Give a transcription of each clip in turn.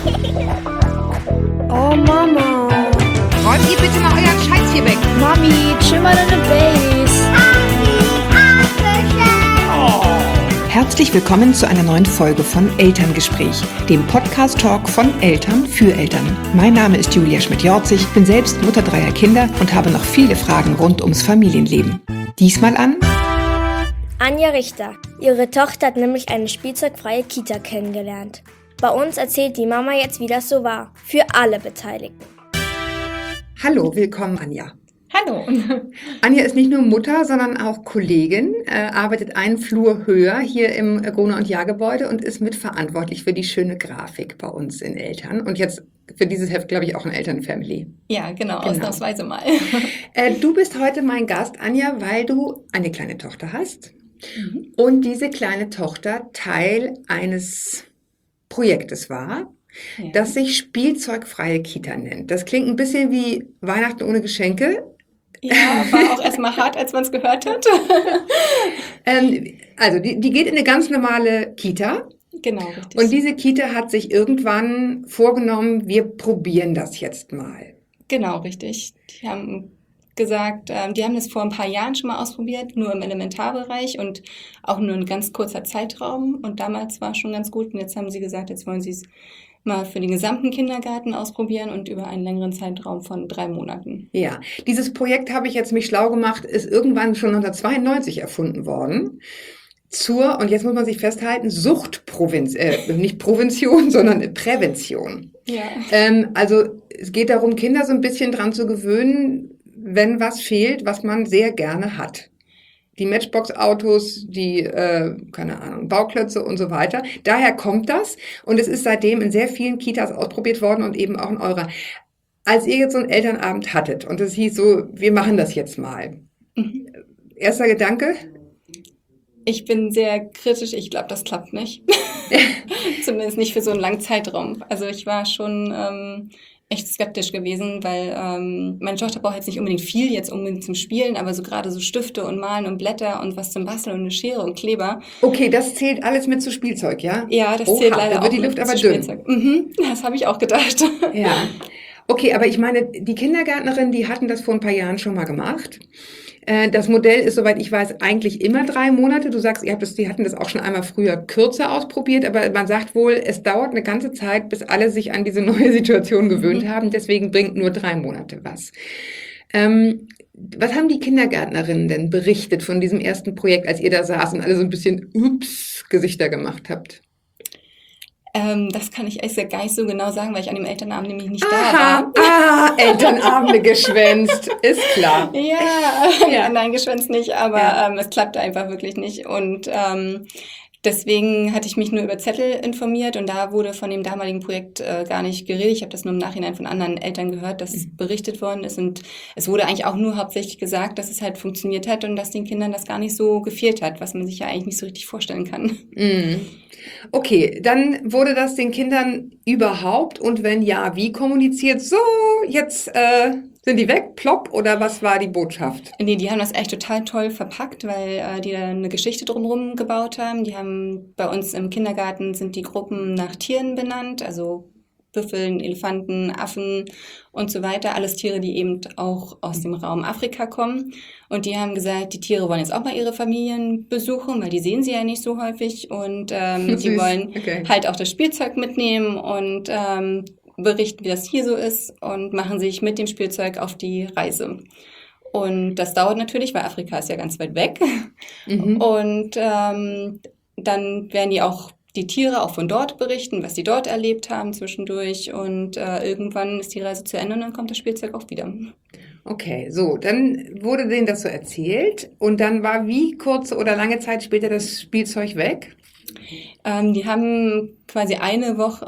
Oh Mama. Räumt ihr bitte mal euren Scheiß hier weg. Mami, chill mal deine Base. Herzlich willkommen zu einer neuen Folge von Elterngespräch, dem Podcast-Talk von Eltern für Eltern. Mein Name ist Julia Schmidt-Jorzig, bin selbst Mutter 3 Kinder und habe noch viele Fragen rund ums Familienleben. Diesmal an Anja Richter. Ihre Tochter hat nämlich eine spielzeugfreie Kita kennengelernt. Bei uns erzählt die Mama jetzt, wie das so war. Für alle Beteiligten. Hallo, willkommen Anja. Hallo. Anja ist nicht nur Mutter, sondern auch Kollegin, arbeitet einen Flur höher hier im Gruner und Jahr-Gebäude und ist mitverantwortlich für die schöne Grafik bei uns in Eltern. Und jetzt für dieses Heft, glaube ich, auch in Elternfamily. Ja, genau, ausnahmsweise mal. Du bist heute mein Gast, Anja, weil du eine kleine Tochter hast. Und diese kleine Tochter Teil eines Projektes war, das sich Spielzeugfreie Kita nennt. Das klingt ein bisschen wie Weihnachten ohne Geschenke. Ja, war auch erstmal hart, als man es gehört hat. Also die geht in eine ganz normale Kita. Genau, richtig. Und diese Kita hat sich irgendwann vorgenommen, wir probieren das jetzt mal. Genau, richtig. Die haben gesagt, die haben das vor ein paar Jahren schon mal ausprobiert, nur im Elementarbereich und auch nur ein ganz kurzer Zeitraum. Und damals war es schon ganz gut. Und jetzt haben sie gesagt, jetzt wollen sie es mal für den gesamten Kindergarten ausprobieren und über einen längeren Zeitraum von 3 Monaten. Ja, dieses Projekt habe ich jetzt mich schlau gemacht, ist irgendwann schon 1992 erfunden worden. Und jetzt muss man sich festhalten, nicht Prävention, sondern Prävention. Ja. Also es geht darum, Kinder so ein bisschen dran zu gewöhnen, wenn was fehlt, was man sehr gerne hat. Die Matchbox-Autos, die, keine Ahnung, Bauklötze und so weiter. Daher kommt das. Und es ist seitdem in sehr vielen Kitas ausprobiert worden und eben auch in eurer. Als ihr jetzt so einen Elternabend hattet und es hieß so, wir machen das jetzt mal. Erster Gedanke? Ich bin sehr kritisch. Ich glaube, das klappt nicht. Zumindest nicht für so einen langen Zeitraum. Also ich war schon echt skeptisch gewesen, weil meine Tochter braucht jetzt nicht unbedingt viel, jetzt unbedingt zum Spielen, aber so gerade so Stifte und Malen und Blätter und was zum Basteln und eine Schere und Kleber. Okay, das zählt alles mit zu Spielzeug, ja? Ja, das zählt leider da auch wird die mit Luft aber zu dünn. Spielzeug. Das habe ich auch gedacht. Ja. Okay, aber ich meine, die Kindergärtnerin, die hatten das vor ein paar Jahren schon mal gemacht. Das Modell ist, soweit ich weiß, eigentlich immer 3 Monate. Du sagst, die hatten das auch schon einmal früher kürzer ausprobiert, aber man sagt wohl, es dauert eine ganze Zeit, bis alle sich an diese neue Situation gewöhnt haben. Deswegen bringt nur 3 Monate was. Was haben die Kindergärtnerinnen denn berichtet von diesem ersten Projekt, als ihr da saß und alle so ein bisschen Ups-Gesichter gemacht habt? Das kann ich echt gar nicht so genau sagen, weil ich an dem Elternabend nämlich nicht da war. Elternabende geschwänzt, ist klar. Ja, nein, geschwänzt nicht, aber es klappte einfach wirklich nicht. Und deswegen hatte ich mich nur über Zettel informiert und da wurde von dem damaligen Projekt gar nicht geredet. Ich habe das nur im Nachhinein von anderen Eltern gehört, dass es berichtet worden ist und es wurde eigentlich auch nur hauptsächlich gesagt, dass es halt funktioniert hat und dass den Kindern das gar nicht so gefehlt hat, was man sich ja eigentlich nicht so richtig vorstellen kann. Okay, dann wurde das den Kindern überhaupt und wenn ja, wie kommuniziert? So, jetzt sind die weg, plopp, oder was war die Botschaft? Nee, die haben das echt total toll verpackt, weil die da eine Geschichte drumherum gebaut haben. Die haben bei uns im Kindergarten sind die Gruppen nach Tieren benannt, also Büffeln, Elefanten, Affen und so weiter. Alles Tiere, die eben auch aus dem Raum Afrika kommen. Und die haben gesagt, die Tiere wollen jetzt auch mal ihre Familien besuchen, weil die sehen sie ja nicht so häufig. Und die wollen halt auch das Spielzeug mitnehmen und berichten, wie das hier so ist und machen sich mit dem Spielzeug auf die Reise. Und das dauert natürlich, weil Afrika ist ja ganz weit weg. Und dann werden die Tiere auch von dort berichten, was sie dort erlebt haben zwischendurch und irgendwann ist die Reise zu Ende und dann kommt das Spielzeug auch wieder. Okay, so, dann wurde denen das so erzählt und dann war wie kurze oder lange Zeit später das Spielzeug weg? Die haben quasi eine Woche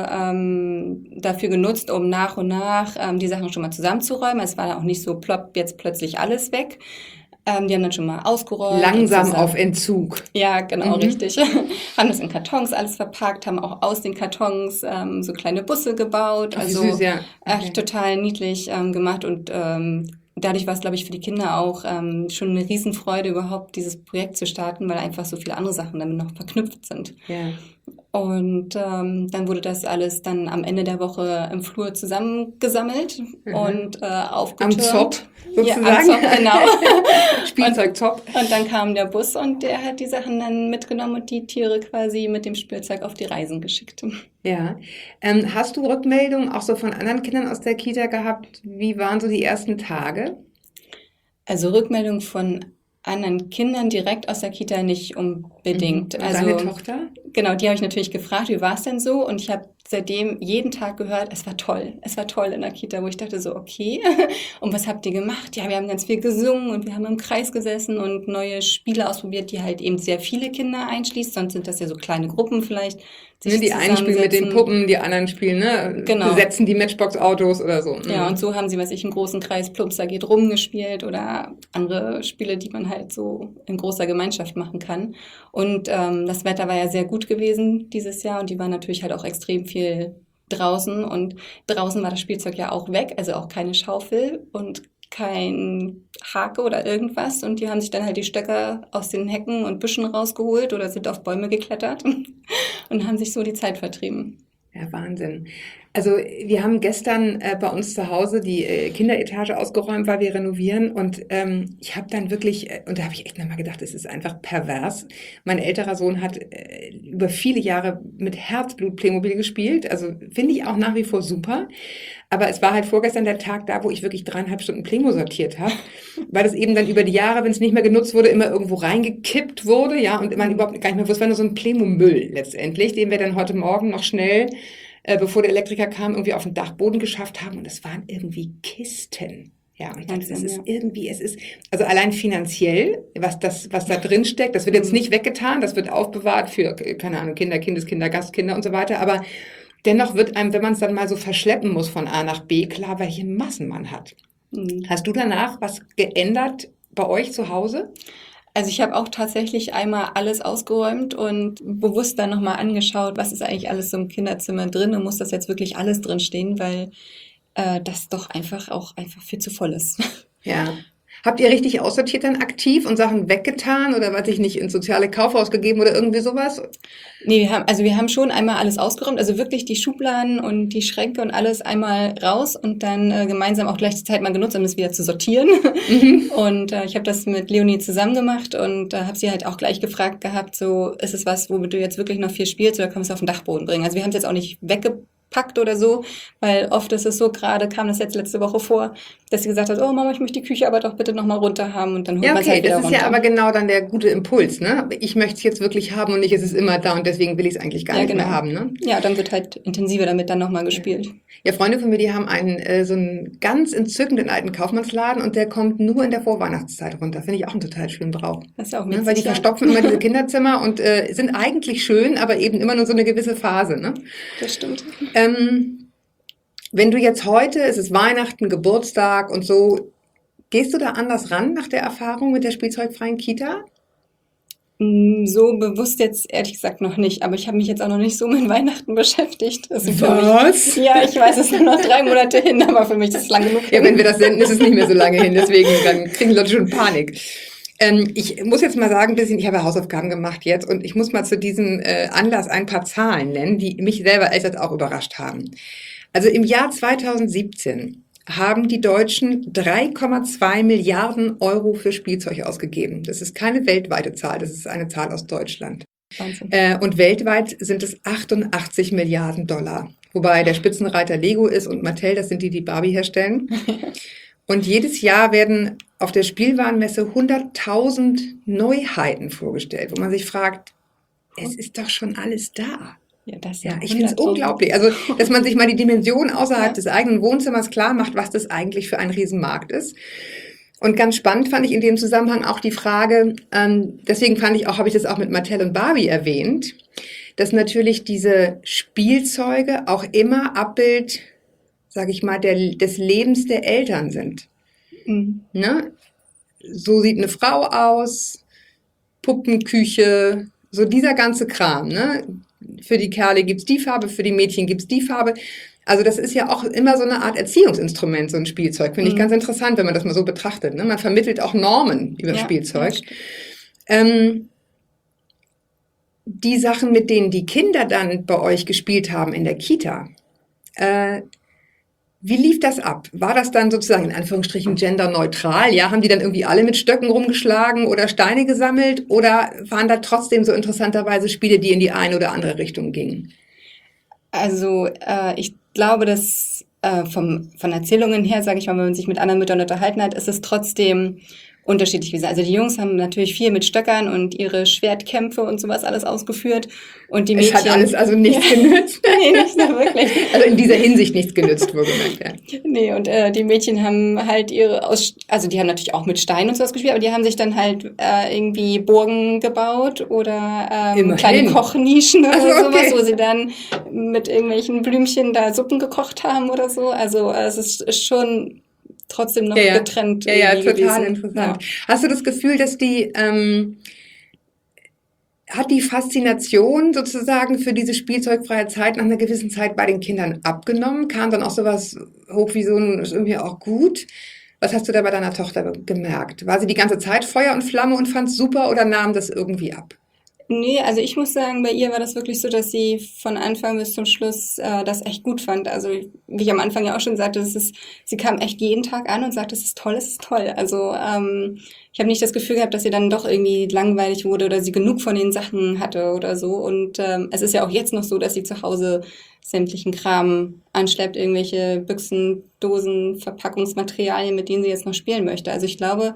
dafür genutzt, um nach und nach die Sachen schon mal zusammenzuräumen. Es war auch nicht so plopp, jetzt plötzlich alles weg. Die haben dann schon mal ausgeräumt. Langsam auf Entzug. Ja, genau, richtig. Haben das in Kartons alles verpackt, haben auch aus den Kartons so kleine Busse gebaut. Also süß, ja. Okay. Total niedlich gemacht und dadurch war es, glaube ich, für die Kinder auch schon eine Riesenfreude, überhaupt dieses Projekt zu starten, weil einfach so viele andere Sachen damit noch verknüpft sind. Ja. Und dann wurde das alles dann am Ende der Woche im Flur zusammengesammelt und Am aufgetürmt. Zopp Ja, sozusagen. am Zopp, genau. Spielzeugzopp. Und dann kam der Bus und der hat die Sachen dann mitgenommen und die Tiere quasi mit dem Spielzeug auf die Reisen geschickt. Ja. Hast du Rückmeldungen auch so von anderen Kindern aus der Kita gehabt? Wie waren so die ersten Tage? Also Rückmeldung von anderen Kindern direkt aus der Kita nicht unbedingt. Und Also deine Tochter? genau, die habe ich natürlich gefragt, wie war es denn so? Und ich habe seitdem jeden Tag gehört, es war toll in der Kita, wo ich dachte so, okay, und was habt ihr gemacht? Ja, wir haben ganz viel gesungen und wir haben im Kreis gesessen und neue Spiele ausprobiert, die halt eben sehr viele Kinder einschließt, sonst sind das ja so kleine Gruppen vielleicht. Ne, die einen spielen mit den zusammensetzen. Puppen, die anderen spielen, ne, Genau. besetzen die Matchbox-Autos oder so. Ja, und so haben sie, im großen Kreis Plumpser geht rum gespielt oder andere Spiele, die man halt so in großer Gemeinschaft machen kann. Und das Wetter war ja sehr gut gewesen dieses Jahr und die waren natürlich halt auch extrem viel draußen und draußen war das Spielzeug ja auch weg, also auch keine Schaufel und kein Hake oder irgendwas und die haben sich dann halt die Stöcker aus den Hecken und Büschen rausgeholt oder sind auf Bäume geklettert und haben sich so die Zeit vertrieben. Ja, Wahnsinn. Also wir haben gestern bei uns zu Hause die Kinderetage ausgeräumt, weil wir renovieren und ich habe dann wirklich, und da habe ich echt nochmal gedacht, es ist einfach pervers. Mein älterer Sohn hat über viele Jahre mit Herzblut Playmobil gespielt, also finde ich auch nach wie vor super, aber es war halt vorgestern der Tag da, wo ich wirklich 3,5 Stunden Playmo sortiert habe, weil das eben dann über die Jahre, wenn es nicht mehr genutzt wurde, immer irgendwo reingekippt wurde, ja, und man überhaupt gar nicht mehr wusste, es war nur so ein Playmo-Müll letztendlich, den wir dann heute Morgen noch schnell bevor der Elektriker kam, irgendwie auf den Dachboden geschafft haben und es waren irgendwie Kisten. Ja, und ich dachte, Wahnsinn, es ist, also allein finanziell, was da drin steckt, das wird jetzt nicht weggetan, das wird aufbewahrt für, keine Ahnung, Kinder, Kindeskinder, Gastkinder und so weiter, aber dennoch wird einem, wenn man es dann mal so verschleppen muss von A nach B, klar, welche Massen man hat. Mhm. Hast du danach was geändert bei euch zu Hause? Also ich habe auch tatsächlich einmal alles ausgeräumt und bewusst dann nochmal angeschaut, was ist eigentlich alles so im Kinderzimmer drin und muss das jetzt wirklich alles drin stehen, weil das doch einfach viel zu voll ist. Ja. Habt ihr richtig aussortiert dann aktiv und Sachen weggetan oder weiß ich nicht, ins soziale Kaufhaus gegeben oder irgendwie sowas? Nee, wir haben schon einmal alles ausgeräumt, also wirklich die Schubladen und die Schränke und alles einmal raus und dann gemeinsam auch gleich die Zeit mal genutzt, um das wieder zu sortieren. Und ich habe das mit Leonie zusammen gemacht und habe sie halt auch gleich gefragt gehabt, so, ist es was, womit du jetzt wirklich noch viel spielst oder können wir es auf den Dachboden bringen? Also wir haben es jetzt auch nicht weggepackt oder so, weil oft ist es so, gerade kam das jetzt letzte Woche vor, dass sie gesagt hat, oh Mama, ich möchte die Küche aber doch bitte nochmal runter haben und dann holt Ja, man es okay, halt wieder das ist runter. ja aber genau dann der gute Impuls, ne? Ich möchte es jetzt wirklich haben und nicht, es ist immer da und deswegen will ich es eigentlich gar Ja, nicht mehr genau. haben, ne? Ja, dann wird halt intensiver damit dann nochmal gespielt. Ja, Freunde von mir, die haben so einen ganz entzückenden alten Kaufmannsladen und der kommt nur in der Vorweihnachtszeit runter. Finde ich auch einen total schönen Brauch. Das ist ja auch Ne? Weil die witzig, ja. verstopfen immer diese Kinderzimmer und sind eigentlich schön, aber eben immer nur so eine gewisse Phase, ne? Das stimmt. Wenn du jetzt heute, es ist Weihnachten, Geburtstag und so, gehst du da anders ran nach der Erfahrung mit der spielzeugfreien Kita? So bewusst jetzt ehrlich gesagt noch nicht, aber ich habe mich jetzt auch noch nicht so mit Weihnachten beschäftigt. Das ist für Was? mich, ja, ich weiß, es sind noch 3 Monate hin, aber für mich ist es lang genug Ja, hin. wenn wir das senden, ist es nicht mehr so lange hin, deswegen dann kriegen die Leute schon Panik. Ich muss jetzt mal sagen, ich habe Hausaufgaben gemacht jetzt und ich muss mal zu diesem Anlass ein paar Zahlen nennen, die mich selber ehrlich auch überrascht haben. Also im Jahr 2017 haben die Deutschen 3,2 Milliarden Euro für Spielzeug ausgegeben. Das ist keine weltweite Zahl, das ist eine Zahl aus Deutschland. Wahnsinn. Und weltweit sind es 88 Milliarden Dollar. Wobei der Spitzenreiter Lego ist und Mattel, das sind die Barbie herstellen. Und jedes Jahr werden auf der Spielwarenmesse 100.000 Neuheiten vorgestellt, wo man sich fragt, es ist doch schon alles da. Ja, das Ja, ich finde es unglaublich. Also, dass man sich mal die Dimension außerhalb des eigenen Wohnzimmers klar macht, was das eigentlich für ein Riesenmarkt ist. Und ganz spannend fand ich in dem Zusammenhang auch die Frage, deswegen habe ich das auch mit Mattel und Barbie erwähnt, dass natürlich diese Spielzeuge auch immer Abbild, sage ich mal, des Lebens der Eltern sind. Mhm. Ne? So sieht eine Frau aus, Puppenküche, so dieser ganze Kram, ne? Für die Kerle gibt's die Farbe, für die Mädchen gibt's die Farbe. Also das ist ja auch immer so eine Art Erziehungsinstrument, so ein Spielzeug. Finde ich ganz interessant, wenn man das mal so betrachtet. Ne? Man vermittelt auch Normen über Ja, Spielzeug. ja, die Sachen, mit denen die Kinder dann bei euch gespielt haben in der Kita, wie lief das ab? War das dann sozusagen in Anführungsstrichen genderneutral? Ja, haben die dann irgendwie alle mit Stöcken rumgeschlagen oder Steine gesammelt? Oder waren da trotzdem so interessanterweise Spiele, die in die eine oder andere Richtung gingen? Also ich glaube, dass von Erzählungen her, sage ich mal, wenn man sich mit anderen Müttern unterhalten hat, ist es trotzdem unterschiedlich gewesen. Also die Jungs haben natürlich viel mit Stöckern und ihre Schwertkämpfe und sowas alles ausgeführt. Und die Mädchen... Es hat alles also nichts genützt. Nee, nicht so wirklich. Also in dieser Hinsicht nichts genützt, wohlgemerkt. Ja. Nee, und die Mädchen haben halt also die haben natürlich auch mit Steinen und sowas gespielt, aber die haben sich dann halt irgendwie Burgen gebaut oder kleine Kochnischen oder sowas, wo sie dann mit irgendwelchen Blümchen da Suppen gekocht haben oder so. Also es ist schon trotzdem noch getrennt. Ja, total gewesen. interessant. Ja. Hast du das Gefühl, dass hat die Faszination sozusagen für diese spielzeugfreie Zeit nach einer gewissen Zeit bei den Kindern abgenommen? Kam dann auch sowas hoch wie so ein, ist irgendwie auch gut? Was hast du da bei deiner Tochter gemerkt? War sie die ganze Zeit Feuer und Flamme und fand's super oder nahm das irgendwie ab? Nee, also ich muss sagen, bei ihr war das wirklich so, dass sie von Anfang bis zum Schluss das echt gut fand. Also wie ich am Anfang ja auch schon sagte, sie kam echt jeden Tag an und sagte, es ist toll, es ist toll. Also ich habe nicht das Gefühl gehabt, dass sie dann doch irgendwie langweilig wurde oder sie genug von den Sachen hatte oder so. Und es ist ja auch jetzt noch so, dass sie zu Hause sämtlichen Kram anschleppt, irgendwelche Büchsen, Dosen, Verpackungsmaterialien, mit denen sie jetzt noch spielen möchte. Also ich glaube,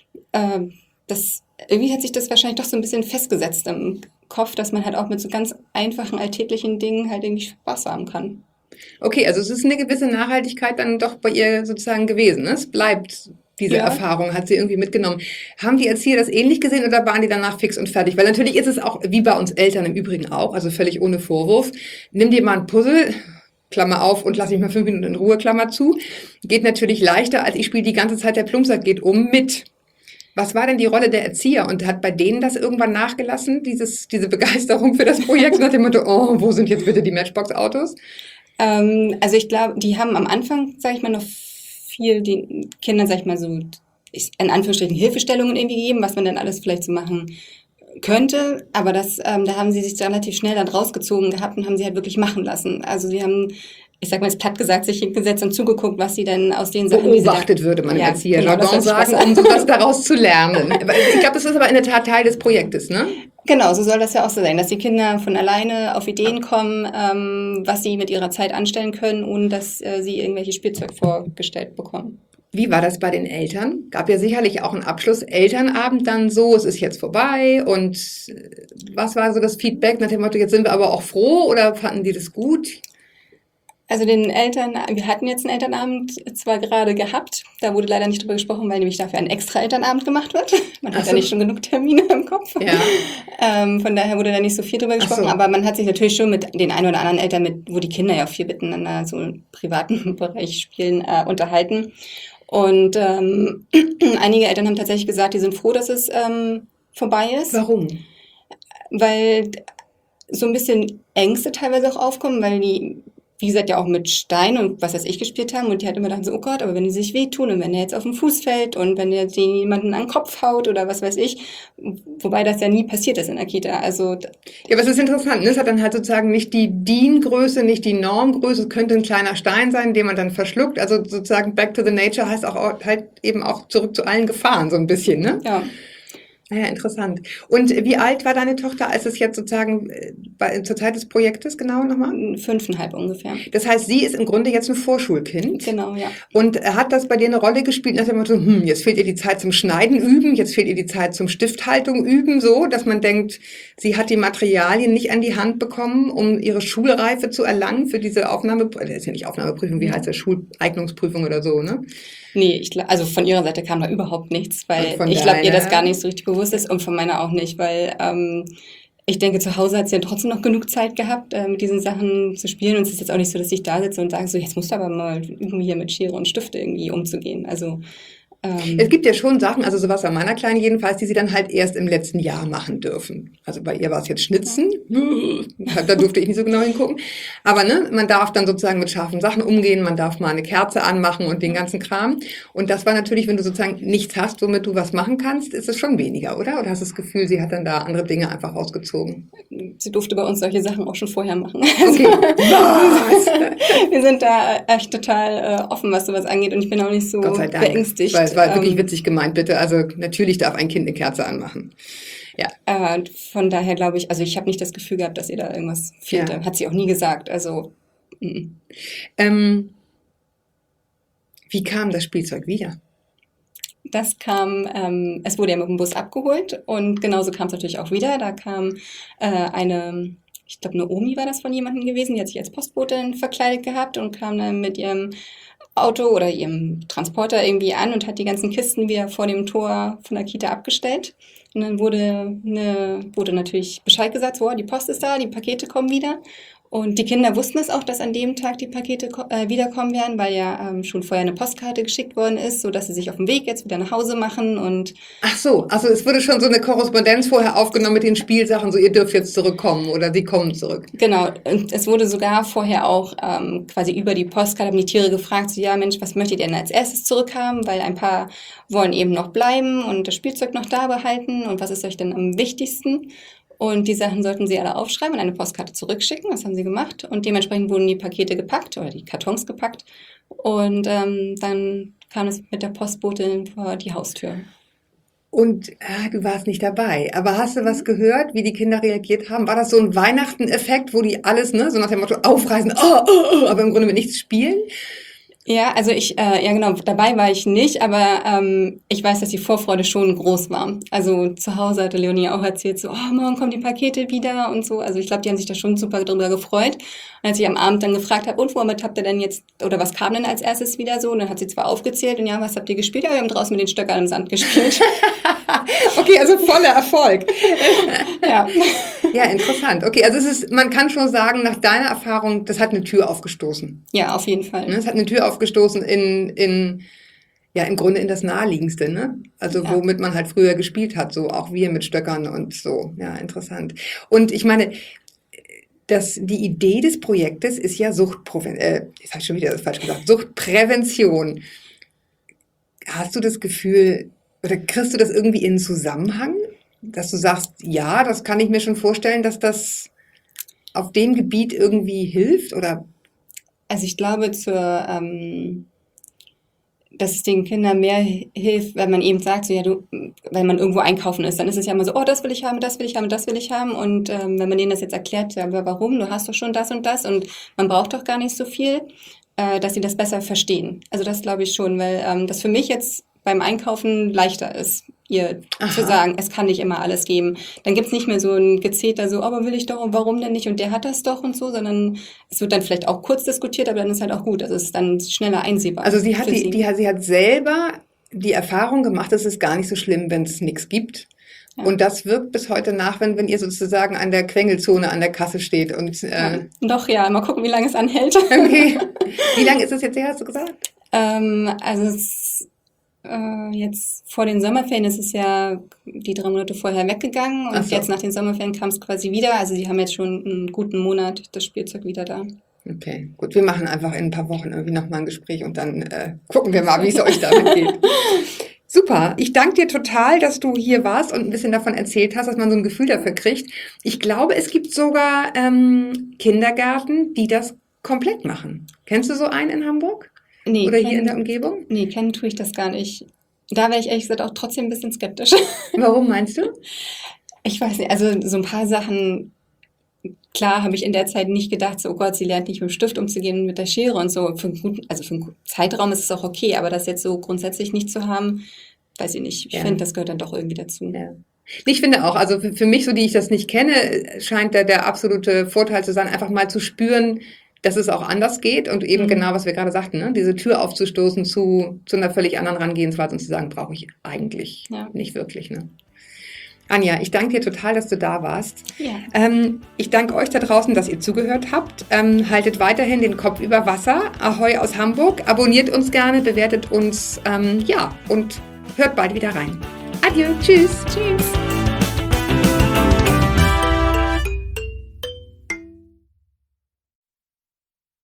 irgendwie hat sich das wahrscheinlich doch so ein bisschen festgesetzt im Kopf, dass man halt auch mit so ganz einfachen, alltäglichen Dingen halt irgendwie Spaß haben kann. Okay, also es ist eine gewisse Nachhaltigkeit dann doch bei ihr sozusagen gewesen. Ne? Es bleibt diese Erfahrung, hat sie irgendwie mitgenommen. Haben die Erzieher das ähnlich gesehen oder waren die danach fix und fertig? Weil natürlich ist es auch, wie bei uns Eltern im Übrigen auch, also völlig ohne Vorwurf. Nimm dir mal ein Puzzle, Klammer auf und lass mich mal 5 Minuten in Ruhe, Klammer zu. Geht natürlich leichter, als ich spiele die ganze Zeit der Plumpsack geht mit. Was war denn die Rolle der Erzieher und hat bei denen das irgendwann nachgelassen, diese Begeisterung für das Projekt nach dem Motto, oh, wo sind jetzt bitte die Matchbox-Autos? Also ich glaube, die haben am Anfang, sage ich mal, noch viel den Kindern, sage ich mal so, in Anführungsstrichen Hilfestellungen irgendwie gegeben, was man dann alles vielleicht so machen könnte, aber da haben sie sich relativ schnell dann rausgezogen gehabt und haben sie halt wirklich machen lassen. Also sie haben, ich sag mal jetzt platt gesagt, sich hingesetzt und zugeguckt, was sie denn aus den Sachen... Beobachtet würde man Erzieher-Jargon sagen, um sowas daraus zu lernen. Ich glaube, das ist aber in der Tat Teil des Projektes, ne? Genau, so soll das ja auch so sein, dass die Kinder von alleine auf Ideen kommen, was sie mit ihrer Zeit anstellen können, ohne dass sie irgendwelche Spielzeug vorgestellt bekommen. Wie war das bei den Eltern? Gab ja sicherlich auch einen Abschluss-Elternabend dann so, es ist jetzt vorbei und was war so das Feedback nach dem Motto, jetzt sind wir aber auch froh oder fanden die das gut? Also wir hatten jetzt einen Elternabend zwar gerade gehabt, da wurde leider nicht drüber gesprochen, weil nämlich dafür ein extra Elternabend gemacht wird. Man hat ja nicht schon genug Termine im Kopf. Ja. Von daher wurde da nicht so viel drüber gesprochen, aber man hat sich natürlich schon mit den ein oder anderen Eltern, wo die Kinder ja auch viel miteinander so im privaten Bereich spielen, unterhalten. Und einige Eltern haben tatsächlich gesagt, die sind froh, dass es vorbei ist. Warum? Weil so ein bisschen Ängste teilweise auch aufkommen, weil die, wie gesagt, ja auch mit Stein und was weiß ich gespielt haben und die hat immer gedacht so, oh Gott, aber wenn die sich wehtun und wenn der jetzt auf den Fuß fällt und wenn der jemanden an den Kopf haut oder was weiß ich, wobei das ja nie passiert ist in der Kita, also... Ja, aber es ist interessant, ne? Es hat dann halt sozusagen nicht die DIN-Größe, nicht die Normgröße, es könnte ein kleiner Stein sein, den man dann verschluckt, also sozusagen back to the nature heißt auch halt eben auch zurück zu allen Gefahren so ein bisschen, ne? Ja. Ja, interessant. Und wie alt war deine Tochter, als es jetzt sozusagen zur Zeit des Projektes genau nochmal? 5,5 ungefähr. Das heißt, sie ist im Grunde jetzt ein Vorschulkind. Genau, ja. Und hat das bei dir eine Rolle gespielt nach dem Motto, jetzt fehlt ihr die Zeit zum Schneiden üben, jetzt fehlt ihr die Zeit zum Stifthaltung üben, so, dass man denkt, sie hat die Materialien nicht an die Hand bekommen, um ihre Schulreife zu erlangen für diese das ist ja nicht Aufnahmeprüfung, wie heißt das, Schuleignungsprüfung oder so, ne? Nee, also von ihrer Seite kam da überhaupt nichts, weil ich glaube, ihr das gar nicht so richtig bewusst ist und von meiner auch nicht, weil ich denke, zu Hause hat sie ja trotzdem noch genug Zeit gehabt, mit diesen Sachen zu spielen und es ist jetzt auch nicht so, dass ich da sitze und sage so, jetzt musst du aber mal üben, hier mit Schere und Stifte irgendwie umzugehen. Also Es gibt ja schon Sachen, also sowas bei meiner Kleinen jedenfalls, die sie dann halt erst im letzten Jahr machen dürfen. Also bei ihr war es jetzt Schnitzen, da durfte ich nicht so genau hingucken. Aber ne, man darf dann sozusagen mit scharfen Sachen umgehen, man darf mal eine Kerze anmachen und den ganzen Kram. Und das war natürlich, wenn du sozusagen nichts hast, womit du was machen kannst, ist es schon weniger, oder? Oder hast du das Gefühl, sie hat dann da andere Dinge einfach rausgezogen? Sie durfte bei uns solche Sachen auch schon vorher machen. Okay. Was? Wir sind da echt total offen, was sowas angeht und ich bin auch nicht so Gott sei Dank. beängstigt. Weil es war wirklich witzig gemeint, bitte. Also natürlich darf ein Kind eine Kerze anmachen. Ja. Von daher glaube ich, also ich habe nicht das Gefühl gehabt, dass ihr da irgendwas fehlte. Ja. Hat sie auch nie gesagt. Also Wie kam das Spielzeug wieder? das kam, es wurde ja mit dem Bus abgeholt und genauso kam es natürlich auch wieder. Da kam ich glaube eine Omi war das von jemandem gewesen, die hat sich als Postbotin verkleidet gehabt und kam dann mit ihrem Auto oder ihrem Transporter irgendwie an und hat die ganzen Kisten wieder vor dem Tor von der Kita abgestellt. Und dann wurde natürlich Bescheid gesagt, so, die Post ist da, die Pakete kommen wieder. Und die Kinder wussten es auch, dass an dem Tag die Pakete wiederkommen werden, weil ja schon vorher eine Postkarte geschickt worden ist, sodass sie sich auf dem Weg jetzt wieder nach Hause machen. Und Ach so, also es wurde schon so eine Korrespondenz vorher aufgenommen mit den Spielsachen, so ihr dürft jetzt zurückkommen oder sie kommen zurück. genau, und es wurde sogar vorher auch quasi über die Postkarte haben die Tiere gefragt, so ja Mensch, was möchtet ihr denn als erstes zurückhaben? Weil ein paar wollen eben noch bleiben und das Spielzeug noch da behalten und was ist euch denn am wichtigsten? Und die Sachen sollten sie alle aufschreiben und eine Postkarte zurückschicken. Das haben sie gemacht. Und dementsprechend wurden die Pakete gepackt oder die Kartons gepackt. Und dann kam es mit der Postbotin vor die Haustür. Und du warst nicht dabei. Aber hast du was gehört, wie die Kinder reagiert haben? War das so ein Weihnachten-Effekt, wo die alles, ne, so nach dem Motto aufreißen, aber im Grunde mit nichts spielen? Ja, also ja genau, dabei war ich nicht, aber ich weiß, dass die Vorfreude schon groß war. Also zu Hause hatte Leonie auch erzählt, so, oh, morgen kommen die Pakete wieder und so. Also ich glaube, die haben sich da schon super drüber gefreut. Und als ich am Abend dann gefragt habe, und womit habt ihr denn jetzt, oder was kam denn als erstes wieder so? Und dann hat sie zwar aufgezählt und ja, was habt ihr gespielt? Ja, wir haben draußen mit den Stöckern im Sand gespielt. Okay, also voller Erfolg. Ja. Ja, interessant. Okay, also man kann schon sagen, nach deiner Erfahrung, das hat eine Tür aufgestoßen. Ja, auf jeden Fall. Ne? Es hat eine Tür aufgestoßen im Grunde in das Naheliegendste, ne? Also Ja. womit man halt früher gespielt hat, so auch wir mit Stöckern und so. Ja, interessant. Und ich meine, die Idee des Projektes ist ja jetzt habe ich schon wieder das falsch gesagt, Suchtprävention. Hast du das Gefühl, oder kriegst du das irgendwie in Zusammenhang, dass du sagst, ja, das kann ich mir schon vorstellen, dass das auf dem Gebiet irgendwie hilft, oder? Also ich glaube, dass es den Kindern mehr hilft, wenn man eben sagt, so ja, wenn man irgendwo einkaufen ist, dann ist es ja immer so, oh, das will ich haben, das will ich haben, das will ich haben. Und wenn man denen das jetzt erklärt, ja, aber warum, du hast doch schon das und man braucht doch gar nicht so viel, dass sie das besser verstehen. Also das glaube ich schon, weil das für mich jetzt beim Einkaufen leichter ist, ihr zu sagen, es kann nicht immer alles geben. Dann gibt's nicht mehr so ein Gezeter, so, aber will ich doch und warum denn nicht und der hat das doch und so, sondern es wird dann vielleicht auch kurz diskutiert, aber dann ist halt auch gut, also es ist dann schneller einsehbar. Also sie hat für sie. sie hat selber die Erfahrung gemacht, es ist gar nicht so schlimm, wenn es nichts gibt. Ja. Und das wirkt bis heute nach, wenn ihr sozusagen an der Quengelzone an der Kasse steht. Und Doch, ja, mal gucken, wie lange es anhält. okay. Wie lange ist es jetzt her, hast du gesagt? Also jetzt vor den Sommerferien ist es ja die 3 Monate vorher weggegangen und Ach so. jetzt nach den Sommerferien kam es quasi wieder. Also sie haben jetzt schon einen guten Monat das Spielzeug wieder da. Okay, gut. Wir machen einfach in ein paar Wochen irgendwie nochmal ein Gespräch und dann gucken wir mal, wie es euch damit geht. Super. Ich danke dir total, dass du hier warst und ein bisschen davon erzählt hast, dass man so ein Gefühl dafür kriegt. Ich glaube, es gibt sogar Kindergärten, die das komplett machen. Kennst du so einen in Hamburg? Nee, Oder hier in der Umgebung? Nee, kennen tue ich das gar nicht. Da wäre ich ehrlich gesagt auch trotzdem ein bisschen skeptisch. Warum meinst du? Ich weiß nicht, also so ein paar Sachen, klar habe ich in der Zeit nicht gedacht, so, oh Gott, sie lernt nicht mit dem Stift umzugehen, mit der Schere und so. Für einen Zeitraum ist es auch okay, aber das jetzt so grundsätzlich nicht zu haben, weiß ich nicht. Ich Ja. finde, das gehört dann doch irgendwie dazu. Ja. Ich finde auch, also für mich, so die ich das nicht kenne, scheint der absolute Vorteil zu sein, einfach mal zu spüren, dass es auch anders geht und eben genau, was wir gerade sagten, ne? Diese Tür aufzustoßen zu einer völlig anderen Herangehensweise und zu sagen, brauche ich eigentlich Ja. nicht wirklich. Ne? Anja, ich danke dir total, dass du da warst. Ja. Ich danke euch da draußen, dass ihr zugehört habt. Haltet weiterhin den Kopf über Wasser. Ahoi aus Hamburg. Abonniert uns gerne, bewertet uns und hört bald wieder rein. Adieu, tschüss. Tschüss.